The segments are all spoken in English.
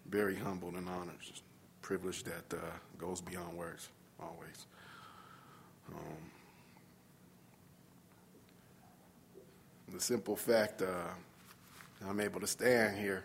very humbled and honored. Just privilege that goes beyond words, always. The simple fact I'm able to stand here,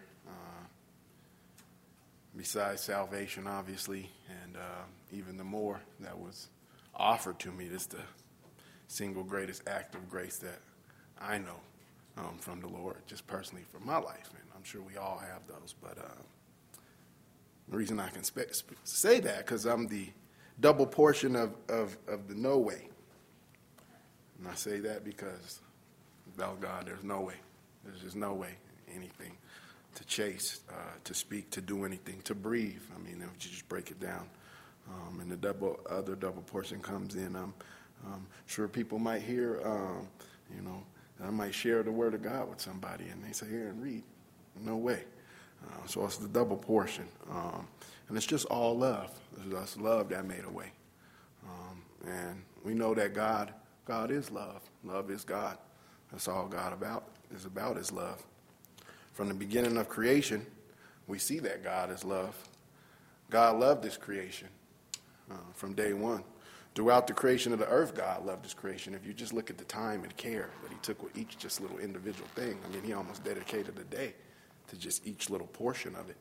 besides salvation, obviously, and even the more that was offered to me, is the single greatest act of grace that I know from the Lord, just personally for my life. And I'm sure we all have those. But the reason I can say that, because I'm the double portion of the no way. And I say that because without God, there's no way. There's just no way anything to chase, to speak, to do anything, to breathe. I mean, if you just break it down. And the other double portion comes in. I'm sure people might hear, I might share the word of God with somebody, and they say, here, and read. No way. So it's the double portion. And it's just all love. It's just love that made a way. And we know that God is love. Love is God. That's all God is about is love. From the beginning of creation, we see that God is love. God loved his creation from day one. Throughout the creation of the earth, God loved his creation. If you just look at the time and care that he took with each just little individual thing, I mean, he almost dedicated a day to just each little portion of it.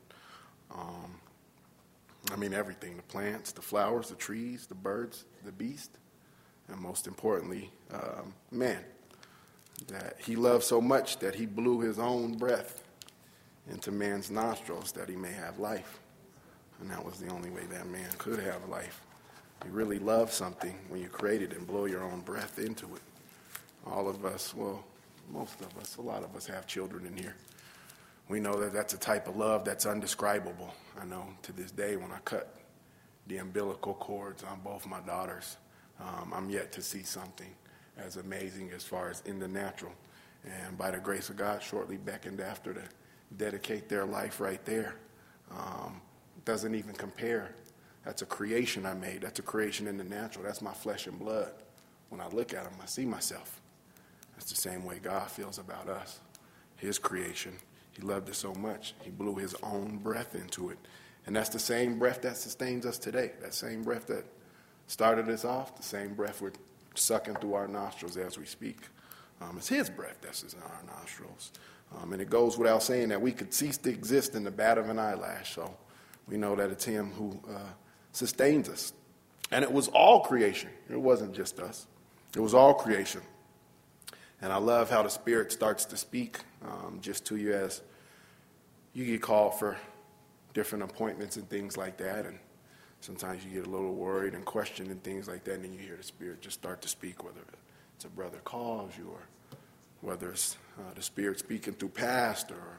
Everything, the plants, the flowers, the trees, the birds, the beast, and most importantly, man. That he loved so much that he blew his own breath into man's nostrils that he may have life. And that was the only way that man could have life. You really love something when you create it and blow your own breath into it. All of us, well, most of us, a lot of us have children in here. We know that that's a type of love that's undescribable. I know to this day when I cut the umbilical cords on both my daughters, I'm yet to see something as amazing as far as in the natural. And by the grace of God, shortly beckoned after to dedicate their life right there. Doesn't even compare. That's a creation I made. That's a creation in the natural. That's my flesh and blood. When I look at them, I see myself. That's the same way God feels about us, his creation. He loved it so much, he blew his own breath into it. And that's the same breath that sustains us today. That same breath that started us off, the same breath we're sucking through our nostrils as we speak. It's his breath that's in our nostrils. And it goes without saying that we could cease to exist in the bat of an eyelash. So we know that it's him who sustains us. And it was all creation. It wasn't just us. It was all creation. And I love how the Spirit starts to speak just to you as you get called for different appointments and things like that. And sometimes you get a little worried and questioned and things like that, and then you hear the Spirit just start to speak, whether it's a brother calls you or whether it's the Spirit speaking through pastor or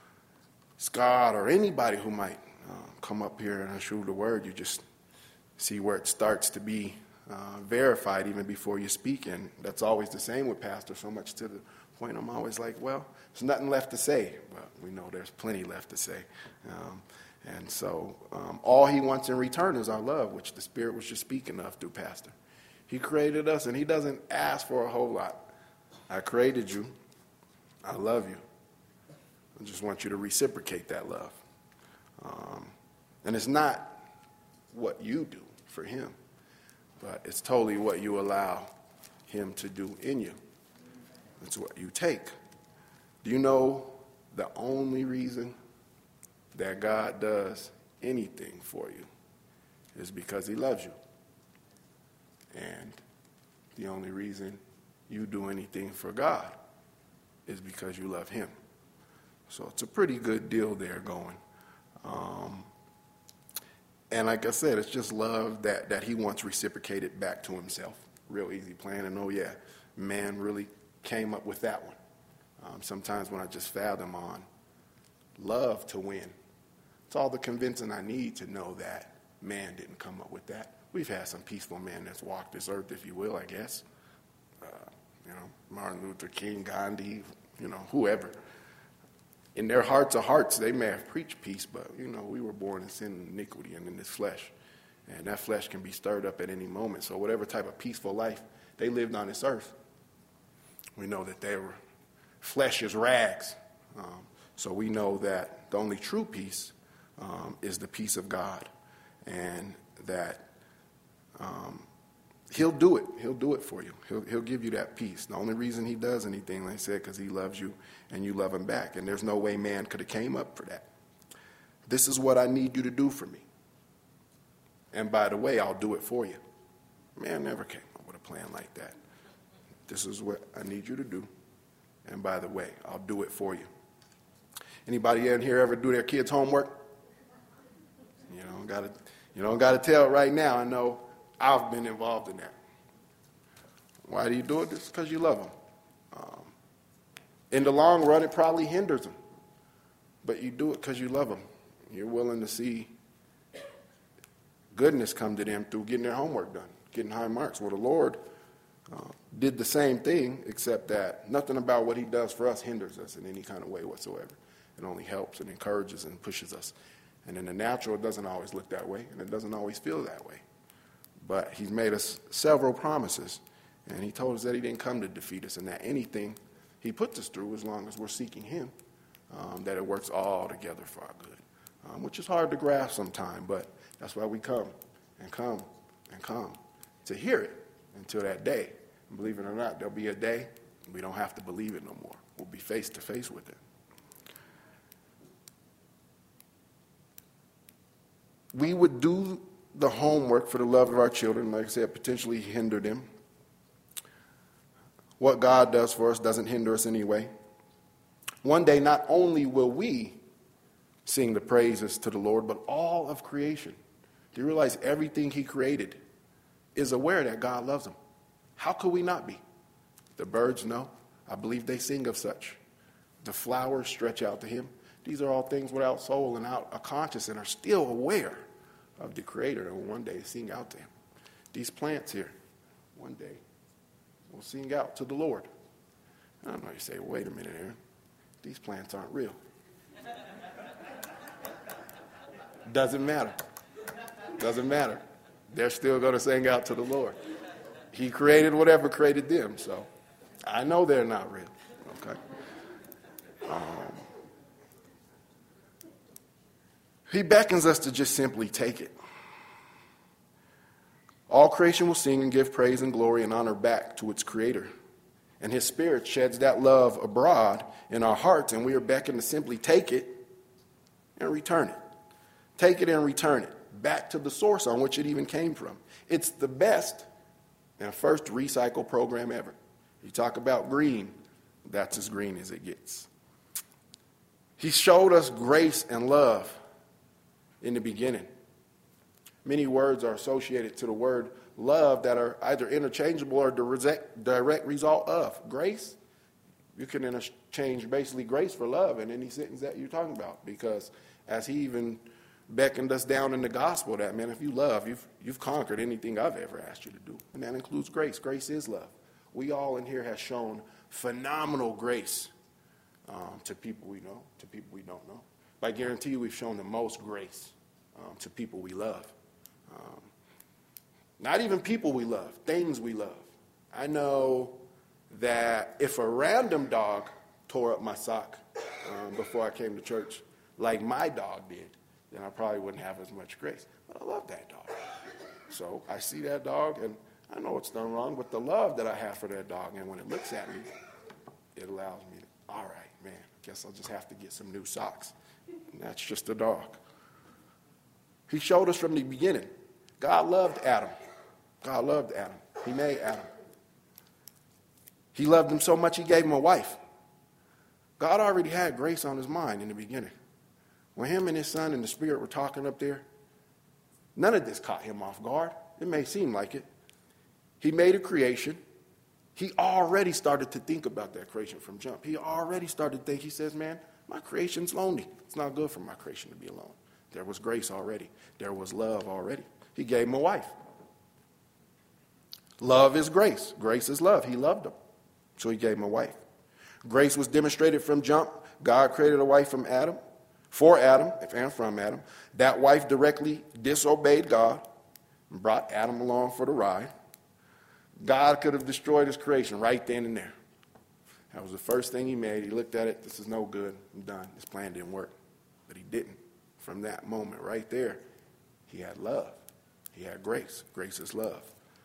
Scott or anybody who might come up here and show the word. You just see where it starts to be verified even before you speak. And that's always the same with pastor, so much to the point I'm always like, well, there's nothing left to say. But we know there's plenty left to say. And so all he wants in return is our love, which the Spirit was just speaking of through pastor. He created us, and he doesn't ask for a whole lot. I created you. I love you. I just want you to reciprocate that love. And it's not what you do for him, but it's totally what you allow him to do in you. It's what you take. Do you know the only reason that God does anything for you is because he loves you? And the only reason you do anything for God is because you love him. So it's a pretty good deal there going. And like I said, it's just love that he wants reciprocated back to himself. Real easy plan. And oh yeah, man really came up with that one. Sometimes when I just fathom on love to win, it's all the convincing I need to know that man didn't come up with that. We've had some peaceful men that's walked this earth, if you will, I guess. Martin Luther King, Gandhi, whoever. In their hearts of hearts, they may have preached peace, but, we were born in sin and iniquity and in this flesh. And that flesh can be stirred up at any moment. So whatever type of peaceful life they lived on this earth, we know that they were flesh as rags. So we know that the only true peace is the peace of God, and that he'll do it. He'll do it for you. He'll give you that peace. The only reason he does anything, like I said, because he loves you and you love him back. And there's no way man could have came up for that. This is what I need you to do for me. And by the way, I'll do it for you. Man never came up with a plan like that. This is what I need you to do. And by the way, I'll do it for you. Anybody in here ever do their kids' homework? You don't got to tell right now. I know I've been involved in that. Why do you do it? It's because you love them. In the long run, it probably hinders them. But you do it because you love them. You're willing to see goodness come to them through getting their homework done, getting high marks. Well, the Lord did the same thing, except that nothing about what he does for us hinders us in any kind of way whatsoever. It only helps and encourages and pushes us. And in the natural, it doesn't always look that way, and it doesn't always feel that way. But he's made us several promises, and he told us that he didn't come to defeat us, and that anything he puts us through, as long as we're seeking him, that it works all together for our good, which is hard to grasp sometimes, but that's why we come to hear it until that day. And believe it or not, there'll be a day we don't have to believe it no more. We'll be face to face with it. We would do the homework for the love of our children, like I said, potentially hinder them. What God does for us doesn't hinder us anyway. One day, not only will we sing the praises to the Lord, but all of creation. Do you realize everything he created is aware that God loves them? How could we not be? The birds know. I believe they sing of such. The flowers stretch out to him. These are all things without soul and out a conscience and are still aware of the Creator and will one day sing out to him. These plants here, one day, will sing out to the Lord. I don't know, you say, wait a minute, Aaron. These plants aren't real. Doesn't matter. Doesn't matter. They're still going to sing out to the Lord. He created whatever created them, so I know they're not real. Okay. He beckons us to just simply take it. All creation will sing and give praise and glory and honor back to its creator. And his spirit sheds that love abroad in our hearts, and we are beckoned to simply take it and return it. Take it and return it back to the source on which it even came from. It's the best and first recycle program ever. You talk about green, that's as green as it gets. He showed us grace and love in the beginning. Many words are associated to the word love that are either interchangeable or direct result of. Grace, you can interchange basically grace for love in any sentence that you're talking about, because as he even beckoned us down in the gospel that, man, if you love, you've conquered anything I've ever asked you to do. And that includes grace. Grace is love. We all in here have shown phenomenal grace to people we know, to people we don't know. But I guarantee you we've shown the most grace to people we love. Not even people we love, things we love. I know that if a random dog tore up my sock before I came to church, like my dog did, then I probably wouldn't have as much grace. But I love that dog. So I see that dog, and I know it's done wrong, but the love that I have for that dog, and when it looks at me, it allows me to, all right, man, guess I'll just have to get some new socks. And that's just a dog. He showed us from the beginning. God loved Adam. God loved Adam. He made Adam. He loved him so much he gave him a wife. God already had grace on his mind in the beginning. When him and his son and the Spirit were talking up there, none of this caught him off guard. It may seem like it. He made a creation. He already started to think about that creation from jump. He already started to think, he says, man, my creation's lonely. It's not good for my creation to be alone. There was grace already. There was love already. He gave him a wife. Love is grace. Grace is love. He loved him. So he gave him a wife. Grace was demonstrated from jump. God created a wife from Adam, for Adam, and from Adam. That wife directly disobeyed God and brought Adam along for the ride. God could have destroyed his creation right then and there. That was the first thing he made. He looked at it. This is no good. I'm done. This plan didn't work. But he didn't. from that moment right there, he had love. He had grace. Grace is love.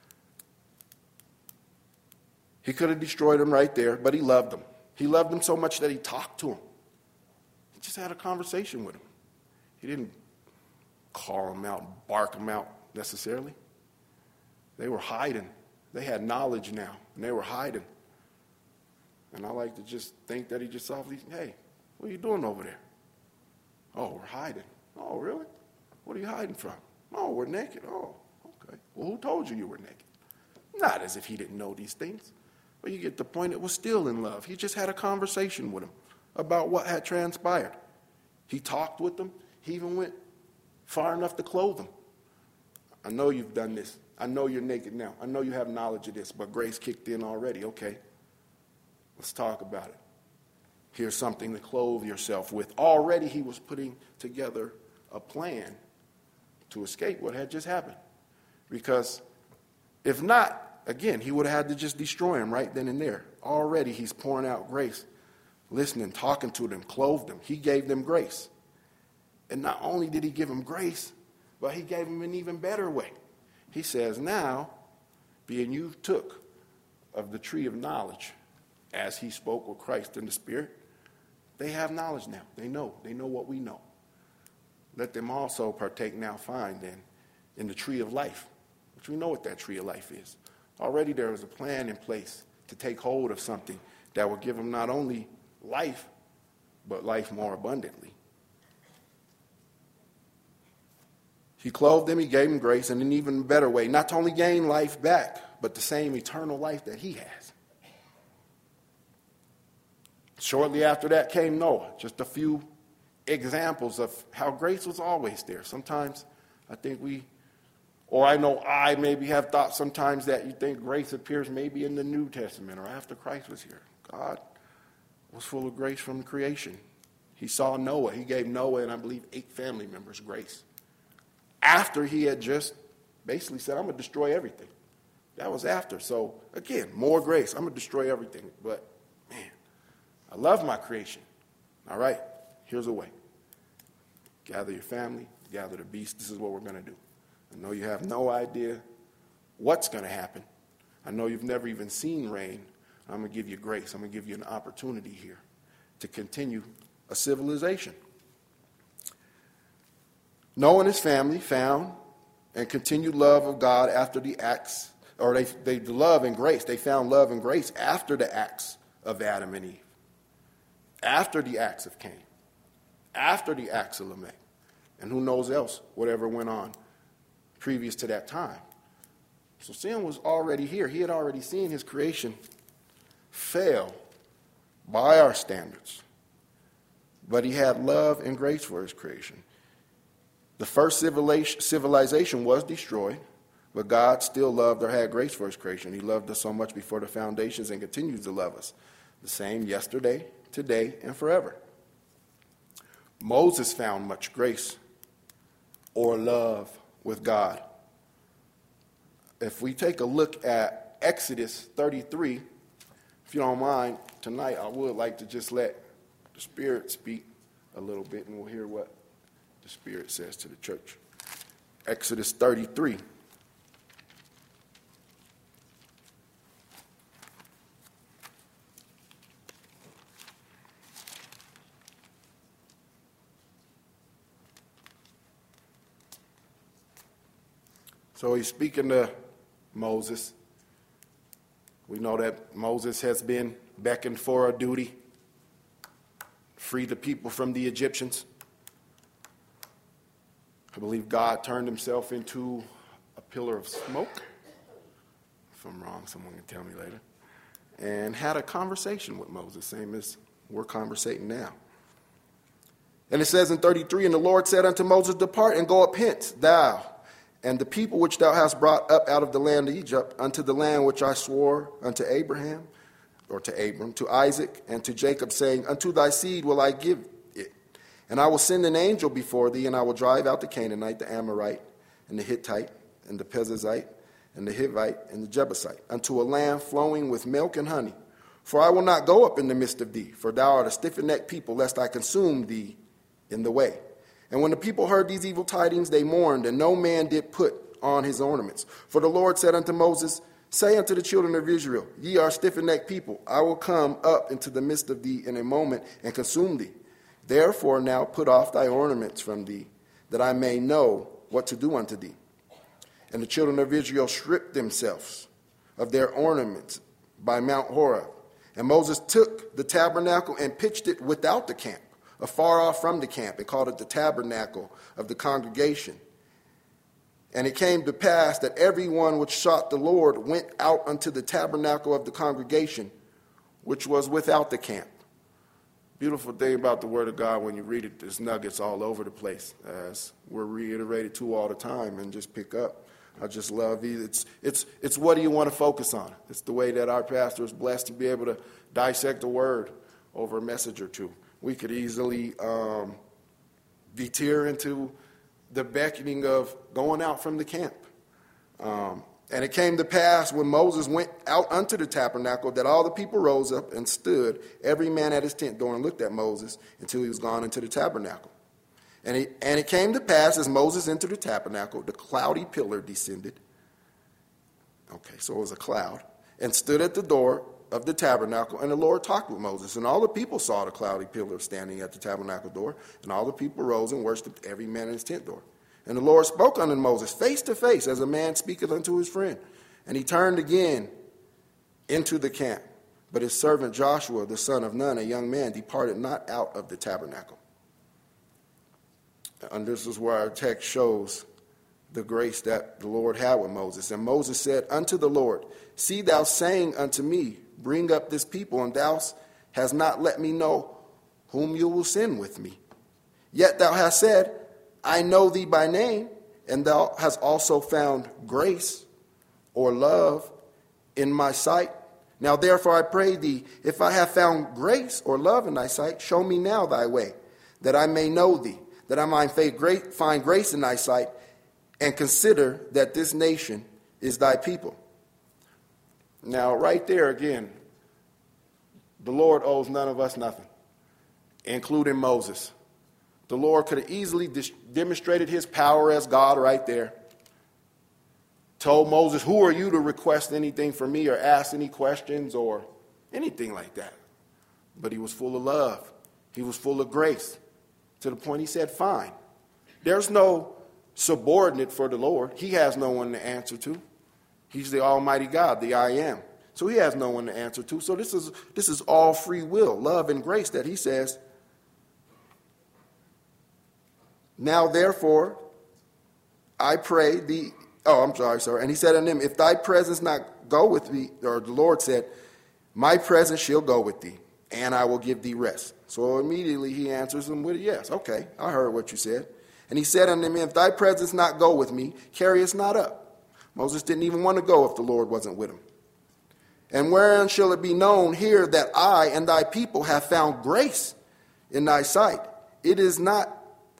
He could have destroyed him right there, but he loved him. He loved him so much that he talked to him. He just had a conversation with him. He didn't call him out, bark him out necessarily. They were hiding. They had knowledge now, and they were hiding. And I like to just think that he just softly, hey, what are you doing over there? Oh, we're hiding. Oh, really? What are you hiding from? Oh, we're naked. Oh, okay. Well, who told you were naked? Not as if he didn't know these things. But you get the point, it was still in love. He just had a conversation with him about what had transpired. He talked with them. He even went far enough to clothe them. I know you've done this. I know you're naked now. I know you have knowledge of this, but grace kicked in already. Okay, let's talk about it. Here's something to clothe yourself with. Already he was putting together a plan to escape what had just happened. Because if not, again, he would have had to just destroy him right then and there. Already he's pouring out grace, listening, talking to them, clothed them. He gave them grace. And not only did he give them grace, but he gave them an even better way. He says, now, being you took of the tree of knowledge, as he spoke with Christ in the Spirit, they have knowledge now. They know what we know. Let them also partake now, fine then, in the tree of life, which we know what that tree of life is. Already there was a plan in place to take hold of something that would give them not only life, but life more abundantly. He clothed them, he gave them grace, and an even better way, not to only gain life back, but the same eternal life that he has. Shortly after that came Noah. Just a few examples of how grace was always there. Sometimes I think I maybe have thought sometimes that you think grace appears maybe in the New Testament or after Christ was here. God was full of grace from creation. He saw Noah. He gave Noah and I believe 8 family members grace. After he had just basically said, I'm going to destroy everything. That was after. So, again, more grace. I'm going to destroy everything. But, man, I love my creation. All right, here's a way. Gather your family, gather the beast. This is what we're going to do. I know you have no idea what's going to happen. I know you've never even seen rain. I'm going to give you grace. I'm going to give you an opportunity here to continue a civilization. Noah and his family found and continued love of God after the acts, or they love and grace. They found love and grace after the acts of Adam and Eve, after the acts of Cain, after the acts of Lamech, and who knows else, whatever went on previous to that time. So sin was already here. He had already seen his creation fail by our standards. But he had love and grace for his creation. The first civilization was destroyed, but God still loved or had grace for his creation. He loved us so much before the foundations and continues to love us. The same yesterday, today, and forever. Moses found much grace or love with God. If we take a look at Exodus 33, if you don't mind, tonight I would like to just let the Spirit speak a little bit, and we'll hear what the Spirit says to the church. Exodus 33. So he's speaking to Moses. We know that Moses has been beckoned for a duty, free the people from the Egyptians. I believe God turned himself into a pillar of smoke. If I'm wrong, someone can tell me later. And had a conversation with Moses, same as we're conversating now. And it says in 33, and the Lord said unto Moses, depart and go up hence, thou and the people which thou hast brought up out of the land of Egypt, unto the land which I swore unto Abraham, or to Abram, to Isaac, and to Jacob, saying, unto thy seed will I give it. And I will send an angel before thee, and I will drive out the Canaanite, the Amorite, and the Hittite, and the Perizzite, and the Hivite, and the Jebusite, unto a land flowing with milk and honey. For I will not go up in the midst of thee, for thou art a stiff-necked people, lest I consume thee in the way. And when the people heard these evil tidings, they mourned, and no man did put on his ornaments. For the Lord said unto Moses, say unto the children of Israel, ye are stiff-necked people. I will come up into the midst of thee in a moment and consume thee. Therefore now put off thy ornaments from thee, that I may know what to do unto thee. And the children of Israel stripped themselves of their ornaments by Mount Horeb. And Moses took the tabernacle and pitched it without the camp, afar off from the camp, and called it the tabernacle of the congregation. And it came to pass that everyone which sought the Lord went out unto the tabernacle of the congregation, which was without the camp. Beautiful thing about the Word of God, when you read it, there's nuggets all over the place, as we're reiterated to all the time, and just pick up. I just love it. It's what do you want to focus on? It's the way that our pastor is blessed to be able to dissect the Word over a message or two. We could easily deter into the beckoning of going out from the camp. And it came to pass when Moses went out unto the tabernacle that all the people rose up and stood, every man at his tent door, and looked at Moses until he was gone into the tabernacle. And it came to pass as Moses entered the tabernacle, the cloudy pillar descended. Okay, so it was a cloud, and stood at the door of the tabernacle, and the Lord talked with Moses. And all the people saw the cloudy pillar standing at the tabernacle door, and all the people rose and worshipped, every man in his tent door. And the Lord spoke unto Moses face to face, as a man speaketh unto his friend. And he turned again into the camp. But his servant Joshua, the son of Nun, a young man, departed not out of the tabernacle. And this is where our text shows the grace that the Lord had with Moses. And Moses said unto the Lord, see thou saying unto me, bring up this people, and thou hast not let me know whom you will send with me. Yet thou hast said, I know thee by name, and thou hast also found grace or love in my sight. Now therefore I pray thee, if I have found grace or love in thy sight, show me now thy way, that I may know thee, that I might find grace in thy sight, and consider that this nation is thy people. Now right there again, the Lord owes none of us nothing, including Moses. The Lord could have easily demonstrated his power as God right there. Told Moses, who are you to request anything from me or ask any questions or anything like that? But he was full of love. He was full of grace. To the point he said, fine. There's no subordinate for the Lord. He has no one to answer to. He's the Almighty God, the I am. So he has no one to answer to. So this is all free will, love and grace that he says, now, therefore, I pray thee. Oh, I'm sorry. And he said unto him, if thy presence not go with thee, or the Lord said, my presence shall go with thee, and I will give thee rest. So immediately he answers him with a yes. Okay, I heard what you said. And he said unto him, if thy presence not go with me, carry us not up. Moses didn't even want to go if the Lord wasn't with him. And wherein shall it be known here that I and thy people have found grace in thy sight? It is not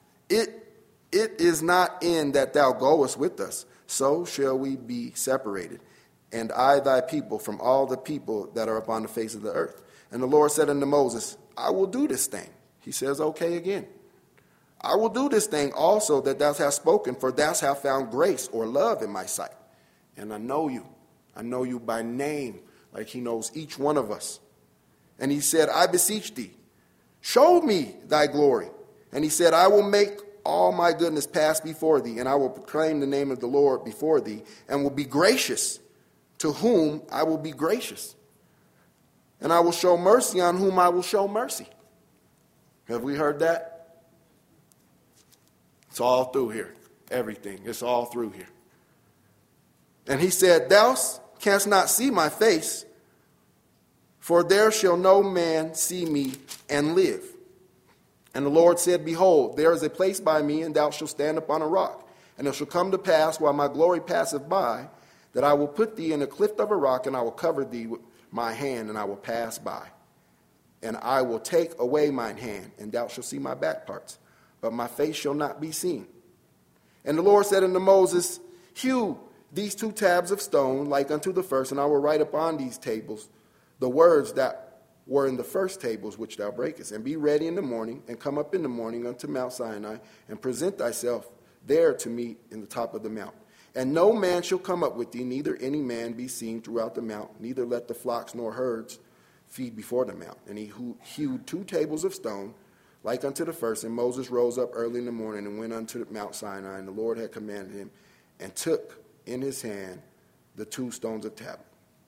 in that thou goest with us, so shall we be separated, and I thy people from all the people that are upon the face of the earth. And the Lord said unto Moses, I will do this thing. He says, okay again. I will do this thing also that thou hast spoken, for thou hast found grace or love in my sight. And I know you. I know you by name, like he knows each one of us. And he said, I beseech thee, show me thy glory. And he said, I will make all my goodness pass before thee, and I will proclaim the name of the Lord before thee, and will be gracious to whom I will be gracious. And I will show mercy on whom I will show mercy. Have we heard that? It's all through here. Everything. It's all through here. And he said, thou canst not see my face, for there shall no man see me and live. And the Lord said, behold, there is a place by me, and thou shalt stand upon a rock. And it shall come to pass, while my glory passeth by, that I will put thee in a cleft of a rock, and I will cover thee with my hand, and I will pass by. And I will take away mine hand, and thou shalt see my back parts, but my face shall not be seen. And the Lord said unto Moses, hew these 2 tabs of stone, like unto the first, and I will write upon these tables the words that were in the first tables which thou breakest. And be ready in the morning, and come up in the morning unto Mount Sinai, and present thyself there to me in the top of the mount. And no man shall come up with thee, neither any man be seen throughout the mount, neither let the flocks nor herds feed before the mount. And he hewed 2 tables of stone, like unto the first. And Moses rose up early in the morning and went unto Mount Sinai, and the Lord had commanded him, and took in his hand the 2 stones of tablet.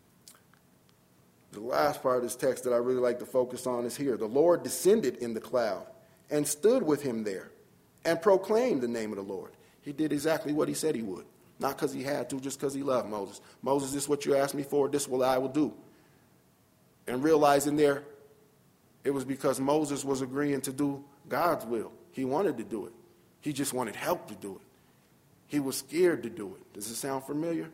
The last part of this text that I really like to focus on is here. The Lord descended in the cloud and stood with him there and proclaimed the name of the Lord. He did exactly what he said he would. Not because he had to, just because he loved Moses. Moses, this is what you asked me for, this is what I will do. And realizing there, it was because Moses was agreeing to do God's will. He wanted to do it. He just wanted help to do it. He was scared to do it. Does it sound familiar?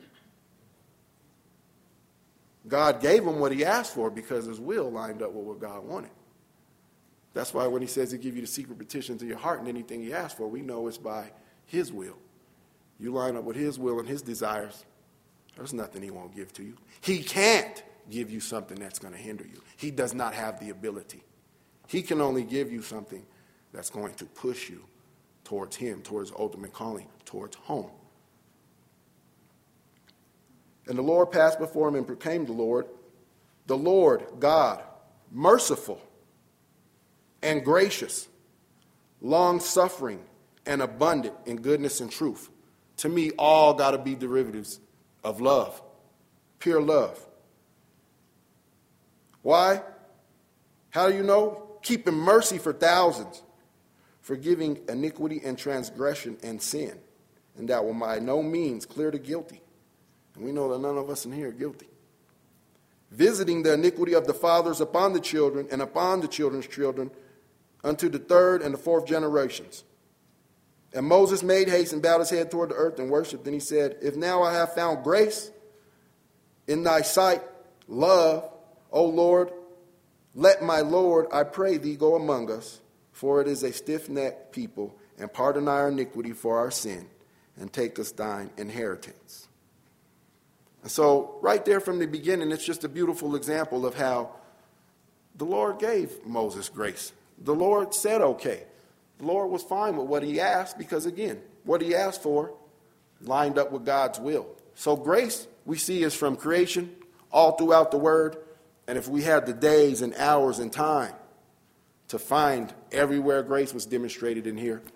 God gave him what he asked for because his will lined up with what God wanted. That's why when he says he give you the secret petitions of your heart and anything you ask for, we know it's by his will. You line up with his will and his desires, there's nothing he won't give to you. He can't give you something that's going to hinder you. He does not have the ability. He can only give you something that's going to push you towards him, towards ultimate calling, towards home. And the Lord passed before him and proclaimed the Lord God, merciful and gracious, long-suffering and abundant in goodness and truth. To me, all got to be derivatives of love, pure love. Why? How do you know? Keeping mercy for thousands, forgiving iniquity and transgression and sin, and that will by no means clear the guilty. And we know that none of us in here are guilty. Visiting the iniquity of the fathers upon the children and upon the children's children unto the 3rd and the 4th generations. And Moses made haste and bowed his head toward the earth and worshipped. Then he said, if now I have found grace in thy sight, love, O Lord, let my Lord, I pray thee, go among us, for it is a stiff-necked people, and pardon our iniquity for our sin, and take us thine inheritance. And so right there from the beginning, it's just a beautiful example of how the Lord gave Moses grace. The Lord said okay. The Lord was fine with what he asked because, again, what he asked for lined up with God's will. So grace, we see, is from creation all throughout the Word. And if we had the days and hours and time to find everywhere grace was demonstrated in here,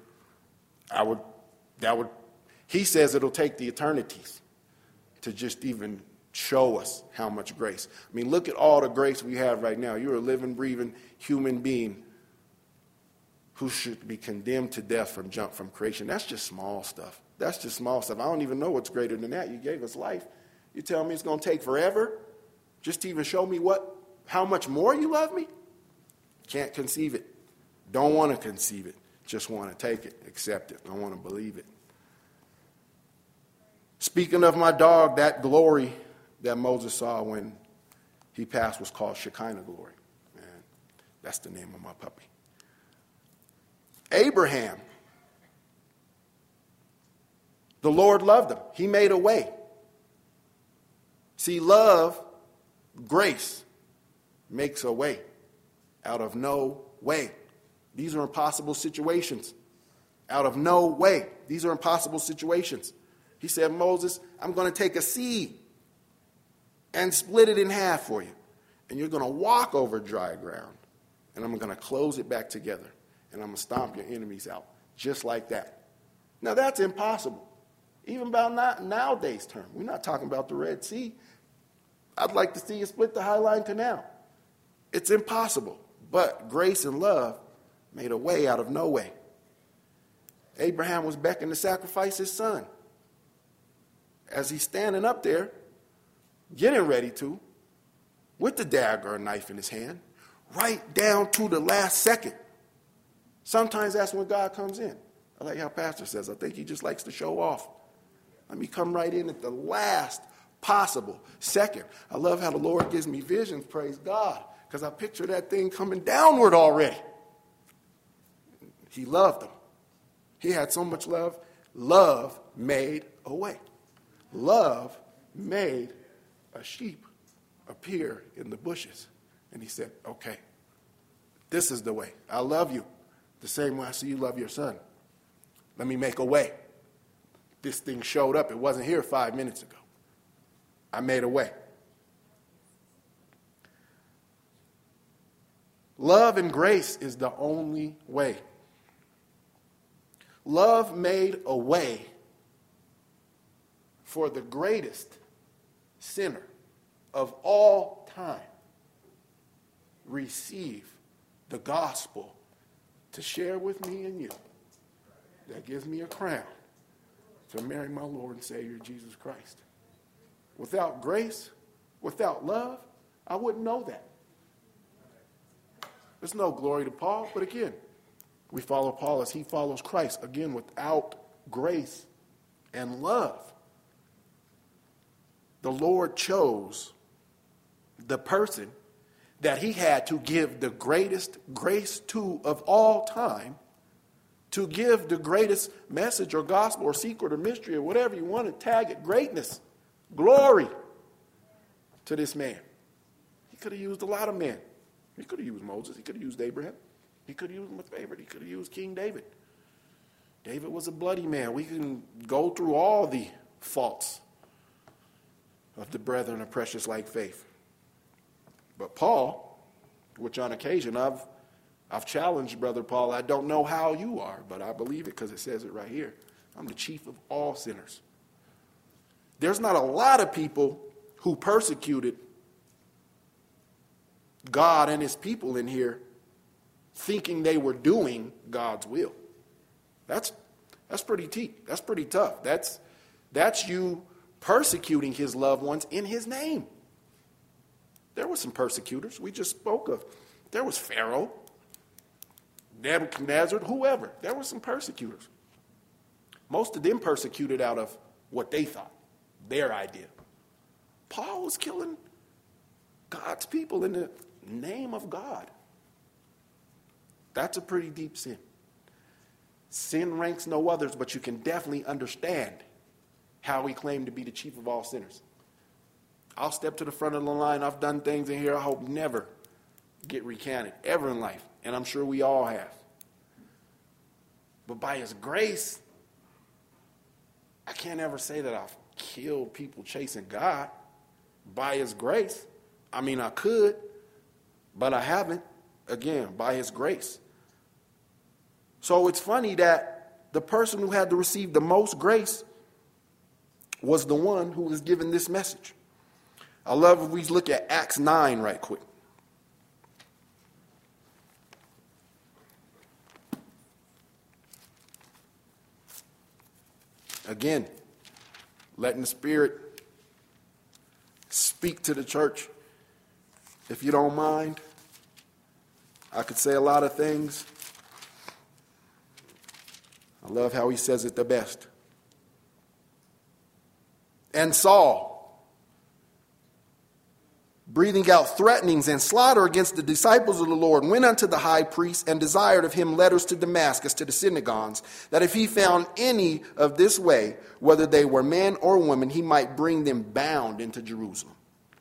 he says it'll take the eternities to just even show us how much grace. I mean, look at all the grace we have right now. You're a living, breathing human being who should be condemned to death from creation. That's just small stuff. That's just small stuff. I don't even know what's greater than that. You gave us life. You tell me it's going to take forever just to even show me how much more you love me? Can't conceive it. Don't want to conceive it. Just want to take it, accept it. I want to believe it. Speaking of my dog, that glory that Moses saw when he passed was called Shekinah glory. And that's the name of my puppy. Abraham, the Lord loved him. He made a way. See, love, grace, makes a way out of no way. These are impossible situations. Out of no way. These are impossible situations. He said, Moses, I'm going to take a sea and split it in half for you. And you're going to walk over dry ground. And I'm going to close it back together. And I'm going to stomp your enemies out. Just like that. Now, that's impossible. Even by nowadays term. We're not talking about the Red Sea. I'd like to see you split the High Line Canal. It's impossible. But grace and love made a way out of no way. Abraham was beckoning to sacrifice his son. As he's standing up there, getting ready to, with the dagger or knife in his hand, right down to the last second. Sometimes that's when God comes in. I like how Pastor says, I think he just likes to show off. Let me come right in at the last possible second. I love how the Lord gives me visions, praise God, because I picture that thing coming downward already. He loved them. He had so much love. Love made a way. Love made a sheep appear in the bushes. And he said, okay, this is the way. I love you the same way I see you love your son. Let me make a way. This thing showed up. It wasn't here 5 minutes ago. I made a way. Love and grace is the only way. Love made a way for the greatest sinner of all time receive the gospel to share with me and you. That gives me a crown to marry my Lord and Savior Jesus Christ. Without grace, without love, I wouldn't know that. There's no glory to Paul, but again, we follow Paul as he follows Christ. Again, without grace and love, the Lord chose the person that he had to give the greatest grace to of all time, to give the greatest message or gospel or secret or mystery or whatever you want to tag it, greatness, glory to this man. He could have used a lot of men. He could have used Moses. He could have used Abraham. He could have used my favorite. He could have used King David. David was a bloody man. We can go through all the faults of the brethren of precious like faith. But Paul, which on occasion I've challenged Brother Paul, I don't know how you are, but I believe it because it says it right here. I'm the chief of all sinners. There's not a lot of people who persecuted God and his people in here thinking they were doing God's will. That's pretty that's pretty tough. That's you persecuting his loved ones in his name. There were some persecutors we just spoke of. There was Pharaoh, Nebuchadnezzar, whoever. There were some persecutors. Most of them persecuted out of what they thought, their idea. Paul was killing God's people in the name of God. That's a pretty deep sin. Sin ranks no others, but you can definitely understand how he claimed to be the chief of all sinners. I'll step to the front of the line. I've done things in here I hope never get recanted, ever in life. And I'm sure we all have. But by his grace, I can't ever say that I've killed people chasing God. By his grace. I mean, I could, but I haven't. Again, by his grace. So it's funny that the person who had to receive the most grace was the one who was given this message. I love if we look at Acts 9 right quick. Again, letting the Spirit speak to the church. If you don't mind, I could say a lot of things. I love how he says it the best. And Saul, breathing out threatenings and slaughter against the disciples of the Lord, went unto the high priest and desired of him letters to Damascus, to the synagogues, that if he found any of this way, whether they were men or women, he might bring them bound into Jerusalem.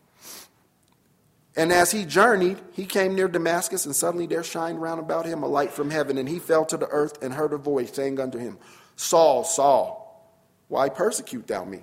And as he journeyed, he came near Damascus, and suddenly there shined round about him a light from heaven, and he fell to the earth and heard a voice saying unto him, Saul, Saul, why persecute thou me?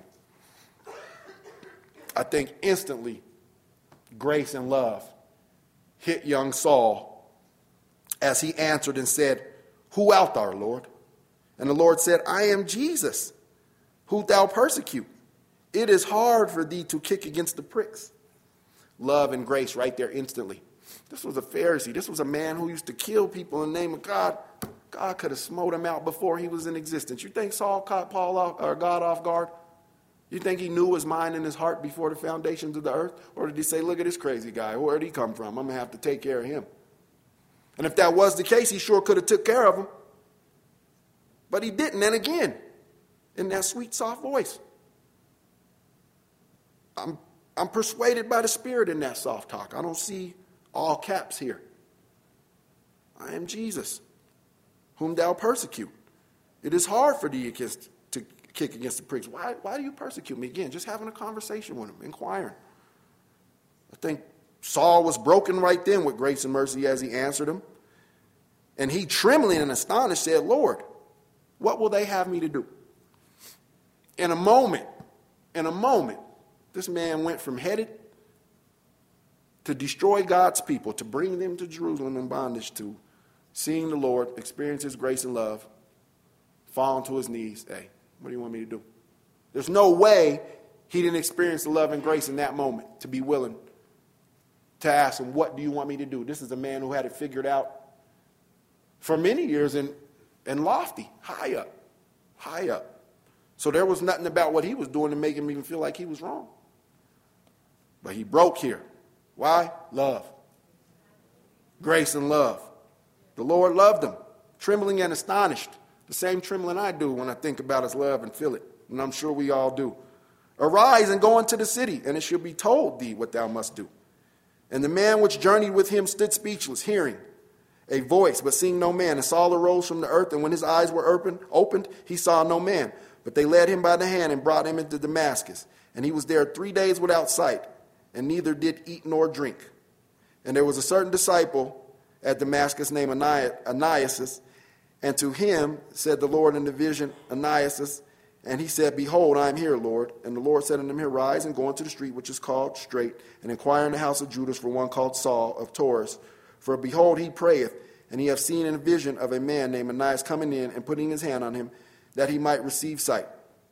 I think instantly grace and love hit young Saul as he answered and said, Who art thou, Lord? And the Lord said, I am Jesus, who thou persecute. It is hard for thee to kick against the pricks. Love and grace right there instantly. This was a Pharisee. This was a man who used to kill people in the name of God. God could have smote him out before he was in existence. You think Saul caught God off guard? You think he knew his mind and his heart before the foundations of the earth? Or did he say, look at this crazy guy. Where did he come from? I'm going to have to take care of him. And if that was the case, he sure could have took care of him. But he didn't. And again, in that sweet, soft voice. I'm persuaded by the Spirit in that soft talk. I don't see all caps here. I am Jesus, whom thou persecute. It is hard for thee to kick against the pricks. Why do you persecute me? Again, just having a conversation with him, inquiring. I think Saul was broken right then with grace and mercy as he answered him. And he, trembling and astonished, said, Lord, what will they have me to do? In a moment, this man went from headed to destroy God's people, to bring them to Jerusalem in bondage, to seeing the Lord, experience his grace and love, falling to his knees. Hey, what do you want me to do? There's no way he didn't experience the love and grace in that moment to be willing to ask him, what do you want me to do? This is a man who had it figured out for many years and lofty, high up. So there was nothing about what he was doing to make him even feel like he was wrong. But he broke here. Why? Love. Grace and love. The Lord loved him, trembling and astonished. The same trembling I do when I think about his love and feel it. And I'm sure we all do. Arise and go into the city, and it shall be told thee what thou must do. And the man which journeyed with him stood speechless, hearing a voice, but seeing no man. And Saul arose from the earth, and when his eyes were opened, he saw no man. But they led him by the hand and brought him into Damascus. And he was there 3 days without sight, and neither did eat nor drink. And there was a certain disciple at Damascus named Ananias, and to him said the Lord in the vision, Ananias. And he said, Behold, I am here, Lord. And the Lord said unto him, Rise and go into the street which is called Straight, and inquire in the house of Judas for one called Saul of Tarsus. For behold, he prayeth, and he hath seen in a vision of a man named Ananias coming in and putting his hand on him, that he might receive sight.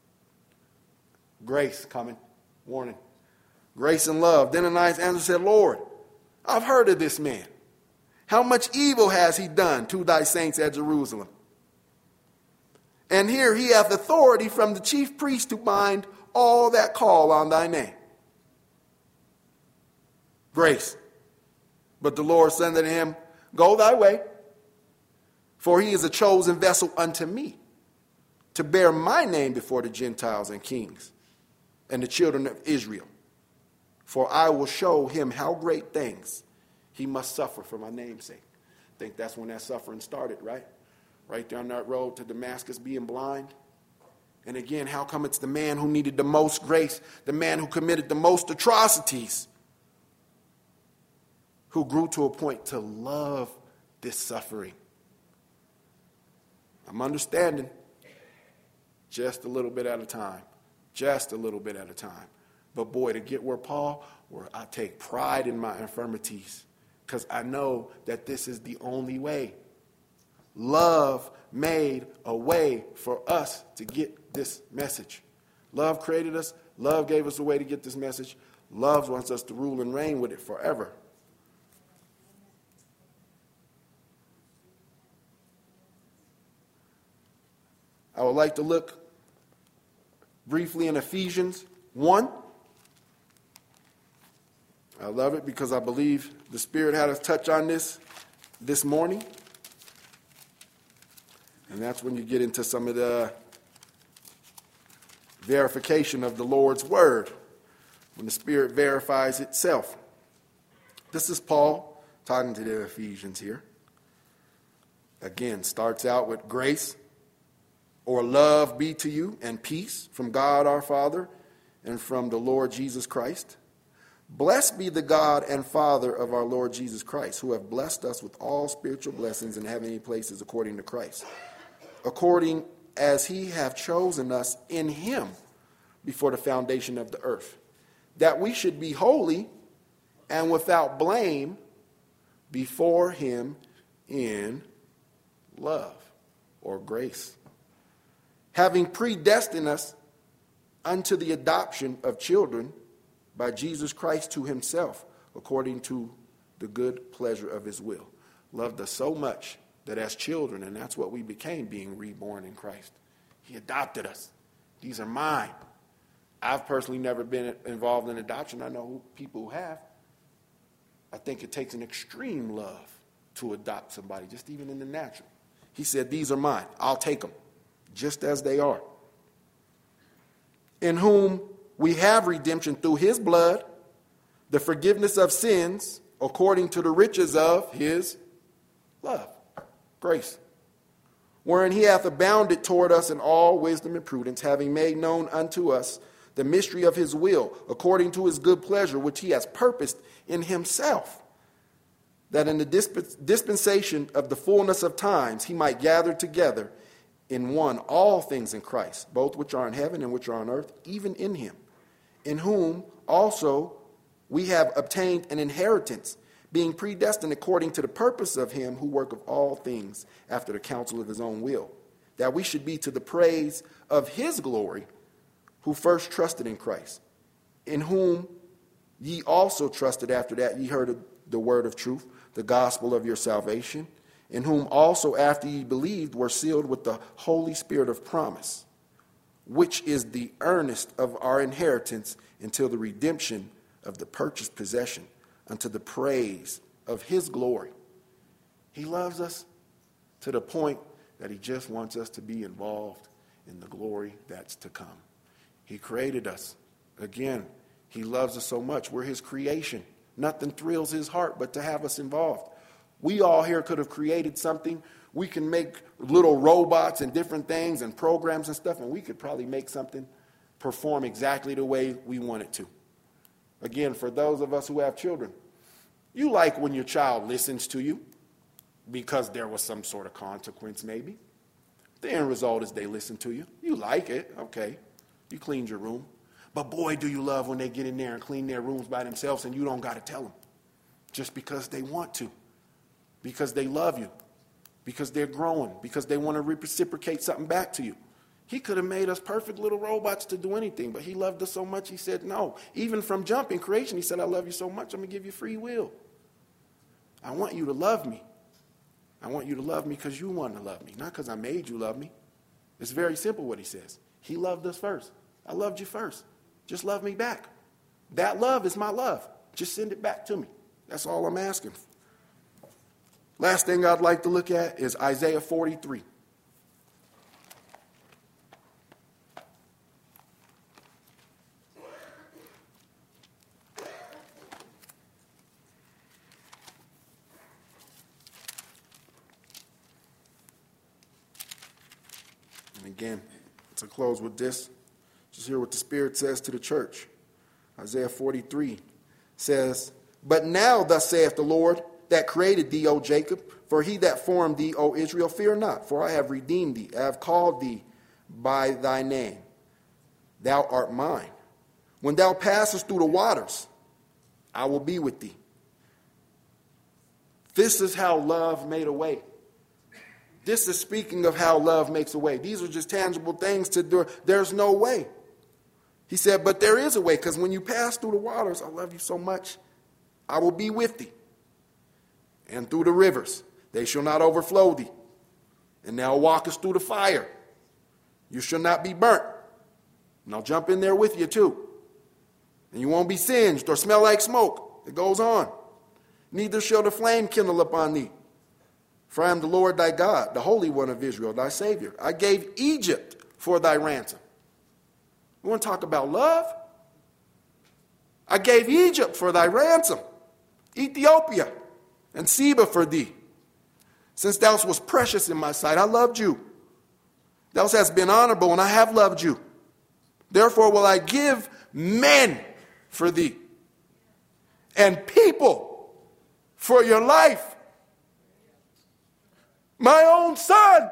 Grace coming. Warning. Grace and love. Then Ananias answered and said, Lord, I've heard of this man. How much evil has he done to thy saints at Jerusalem? And here he hath authority from the chief priest to bind all that call on thy name. Grace. But the Lord said unto him, Go thy way, for he is a chosen vessel unto me, to bear my name before the Gentiles and kings and the children of Israel. For I will show him how great things he must suffer for my name's sake. I think that's when that suffering started, right? Right down that road to Damascus, being blind. And again, how come it's the man who needed the most grace, the man who committed the most atrocities, who grew to a point to love this suffering? I'm understanding just a little bit at a time. Just a little bit at a time. But boy, to get where I take pride in my infirmities, because I know that this is the only way. Love made a way for us to get this message. Love created us. Love gave us a way to get this message. Love wants us to rule and reign with it forever. I would like to look briefly in Ephesians 1. I love it because I believe the Spirit had us touch on this morning. And that's when you get into some of the verification of the Lord's word, when the Spirit verifies itself. This is Paul talking to the Ephesians here. Again, starts out with grace or love be to you and peace from God our Father and from the Lord Jesus Christ. Blessed be the God and Father of our Lord Jesus Christ, who have blessed us with all spiritual blessings in heavenly places according to Christ, according as he hath chosen us in him before the foundation of the earth, that we should be holy and without blame before him in love or grace, having predestined us unto the adoption of children by Jesus Christ to himself, according to the good pleasure of his will. Loved us so much that as children, and that's what we became, being reborn in Christ. He adopted us. These are mine. I've personally never been involved in adoption. I know people who have. I think it takes an extreme love to adopt somebody, just even in the natural. He said, these are mine. I'll take them, just as they are. In whom we have redemption through his blood, the forgiveness of sins, according to the riches of his love, grace, wherein he hath abounded toward us in all wisdom and prudence, having made known unto us the mystery of his will, according to his good pleasure, which he has purposed in himself, that in the dispensation of the fullness of times he might gather together in one all things in Christ, both which are in heaven and which are on earth, even in him, in whom also we have obtained an inheritance, being predestined according to the purpose of him who worketh all things after the counsel of his own will, that we should be to the praise of his glory, who first trusted in Christ, in whom ye also trusted after that ye heard the word of truth, the gospel of your salvation, in whom also after ye believed were sealed with the Holy Spirit of promise, which is the earnest of our inheritance until the redemption of the purchased possession, unto the praise of his glory. He loves us to the point that he just wants us to be involved in the glory that's to come. He created us. Again, he loves us so much. We're his creation. Nothing thrills his heart but to have us involved. We all here could have created something. We can make little robots and different things and programs and stuff, and we could probably make something perform exactly the way we want it to. Again, for those of us who have children, you like when your child listens to you because there was some sort of consequence maybe. The end result is they listen to you. You like it, okay. You cleaned your room. But boy, do you love when they get in there and clean their rooms by themselves and you don't got to tell them. Just because they want to. Because they love you. Because they're growing. Because they want to reciprocate something back to you. He could have made us perfect little robots to do anything, but he loved us so much, he said no. Even from jump in creation, he said, I love you so much, I'm going to give you free will. I want you to love me. I want you to love me because you want to love me, not because I made you love me. It's very simple what he says. He loved us first. I loved you first. Just love me back. That love is my love. Just send it back to me. That's all I'm asking. Last thing I'd like to look at is Isaiah 43. And again, to close with this, just hear what the Spirit says to the church. Isaiah 43 says, But now thus saith the Lord that created thee, O Jacob, for he that formed thee, O Israel, fear not, for I have redeemed thee, I have called thee by thy name. Thou art mine. When thou passest through the waters, I will be with thee. This is how love made a way. This is speaking of how love makes a way. These are just tangible things to do. There's no way. He said, but there is a way, because when you pass through the waters, I love you so much, I will be with thee. And through the rivers, they shall not overflow thee. And thou walkest through the fire, you shall not be burnt. And I'll jump in there with you too. And you won't be singed or smell like smoke. It goes on. Neither shall the flame kindle upon thee. For I am the Lord thy God, the Holy One of Israel, thy Savior. I gave Egypt for thy ransom. You want to talk about love? I gave Egypt for thy ransom, Ethiopia and Seba for thee. Since thou wast precious in my sight, I loved you. Thou hast been honorable, and I have loved you. Therefore will I give men for thee, and people for your life. My own son,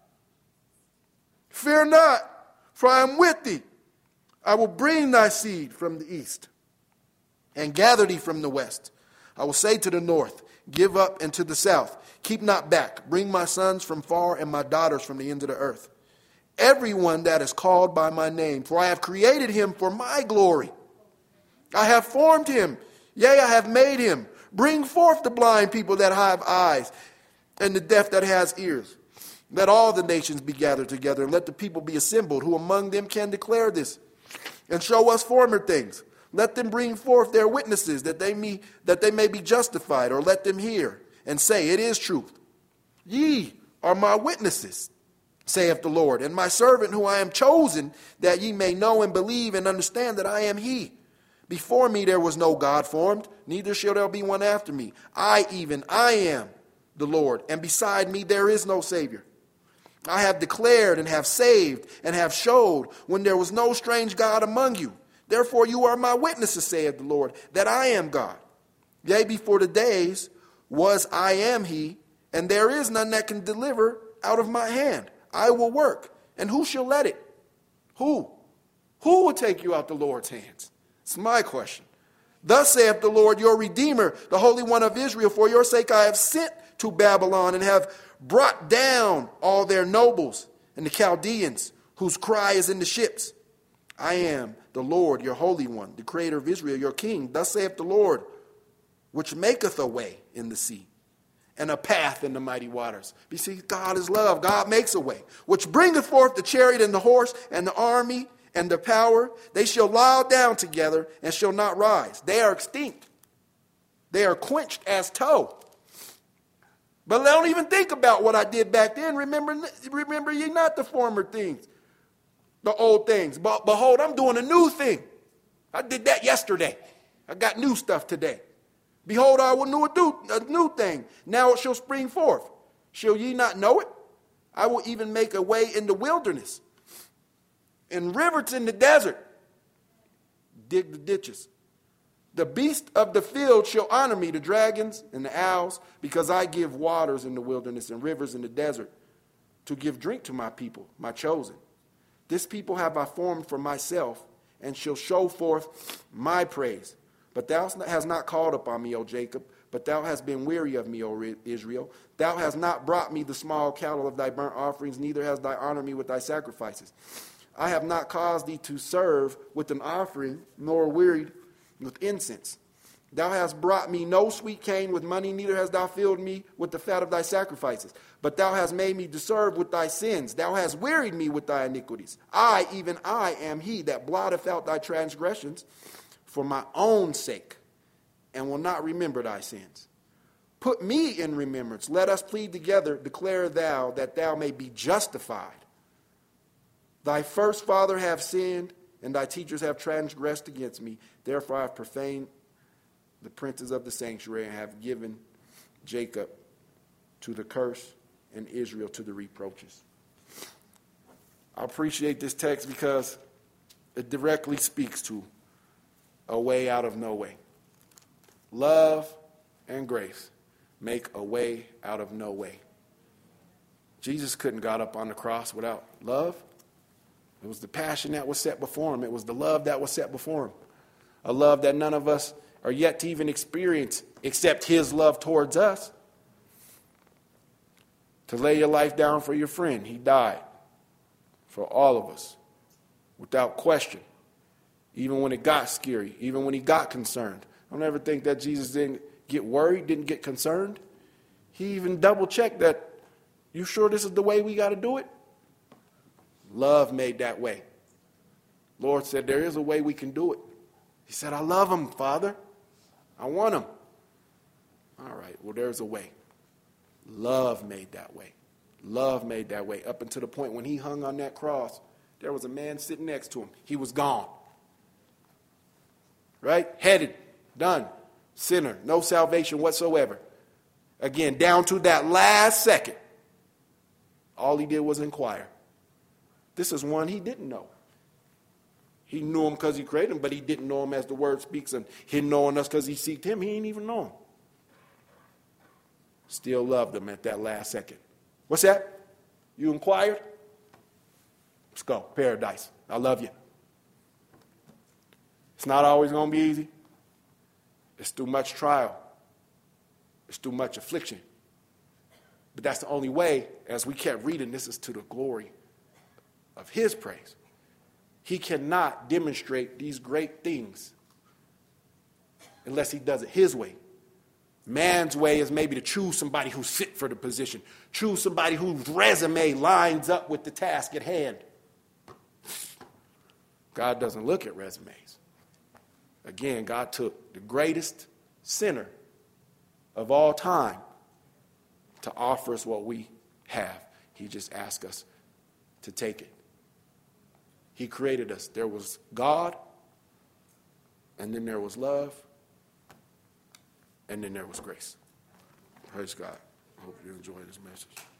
fear not, for I am with thee. I will bring thy seed from the east, and gather thee from the west. I will say to the north, give up, and to the south, keep not back. Bring my sons from far, and my daughters from the ends of the earth. Everyone that is called by my name, for I have created him for my glory. I have formed him, yea, I have made him. Bring forth the blind people that have eyes, and the deaf that has ears. Let all the nations be gathered together, and let the people be assembled, who among them can declare this, and show us former things. Let them bring forth their witnesses, that they may be justified, or let them hear, and say, it is truth. Ye are my witnesses, saith the Lord, and my servant who I am chosen, that ye may know and believe and understand that I am he. Before me there was no God formed, neither shall there be one after me. I am the Lord, and beside me there is no Savior. I have declared and have saved and have showed when there was no strange God among you. Therefore you are my witnesses, saith the Lord, that I am God. Yea, before the days was I am he, and there is none that can deliver out of my hand. I will work, and who shall let it? Who? Who will take you out the Lord's hands? It's my question. Thus saith the Lord, your Redeemer, the Holy One of Israel, for your sake I have sent to Babylon and have brought down all their nobles and the Chaldeans, whose cry is in the ships. I am the Lord, your Holy One, the Creator of Israel, your King. Thus saith the Lord, which maketh a way in the sea and a path in the mighty waters. You see, God is love. God makes a way, which bringeth forth the chariot and the horse and the army and the power. They shall lie down together and shall not rise. They are extinct. They are quenched as tow. But don't even think about what I did back then. Remember ye not the former things, the old things. But behold, I'm doing a new thing. I did that yesterday. I got new stuff today. Behold, I will do a new thing. Now it shall spring forth. Shall ye not know it? I will even make a way in the wilderness, and rivers in the desert. Dig the ditches. The beasts of the field shall honor me, the dragons and the owls, because I give waters in the wilderness and rivers in the desert to give drink to my people, my chosen. This people have I formed for myself, and shall show forth my praise. But thou hast not called upon me, O Jacob, but thou hast been weary of me, O Israel. Thou hast not brought me the small cattle of thy burnt offerings, neither hast thou honored me with thy sacrifices. I have not caused thee to serve with an offering, nor wearied with incense. Thou hast brought me no sweet cane with money, neither hast thou filled me with the fat of thy sacrifices. But thou hast made me to serve with thy sins. Thou hast wearied me with thy iniquities. I, even I, am he that blotteth out thy transgressions for my own sake, and will not remember thy sins. Put me in remembrance. Let us plead together. Declare thou that thou may be justified. Thy first father have sinned, and thy teachers have transgressed against me. Therefore I have profaned the princes of the sanctuary, and have given Jacob to the curse and Israel to the reproaches. I appreciate this text because it directly speaks to a way out of no way. Love and grace make a way out of no way. Jesus couldn't got up on the cross without love. It was the passion that was set before him. It was the love that was set before him. A love that none of us are yet to even experience except his love towards us. To lay your life down for your friend. He died for all of us without question. Even when it got scary, even when he got concerned. Don't ever think that Jesus didn't get worried, didn't get concerned. He even double checked that, you sure this is the way we got to do it? Love made that way. Lord said, there is a way we can do it. He said, I love him, Father. I want him. All right, well, there's a way. Love made that way. Love made that way. Up until the point when he hung on that cross, there was a man sitting next to him. He was gone. Right? Headed. Done. Sinner. No salvation whatsoever. Again, down to that last second, all he did was inquire. This is one he didn't know. He knew him because he created him, but he didn't know him as the word speaks, and him knowing us because he seeked him, he didn't even know him. Still loved him at that last second. What's that? You inquired? Let's go. Paradise. I love you. It's not always going to be easy. It's too much trial. It's too much affliction. But that's the only way, as we kept reading, this is to the glory of his praise. He cannot demonstrate these great things unless he does it his way. Man's way is maybe to choose somebody who's fit for the position. Choose somebody whose resume lines up with the task at hand. God doesn't look at resumes. Again, God took the greatest sinner of all time to offer us what we have. He just asked us to take it. He created us. There was God, and then there was love, and then there was grace. Praise God. I hope you enjoy this message.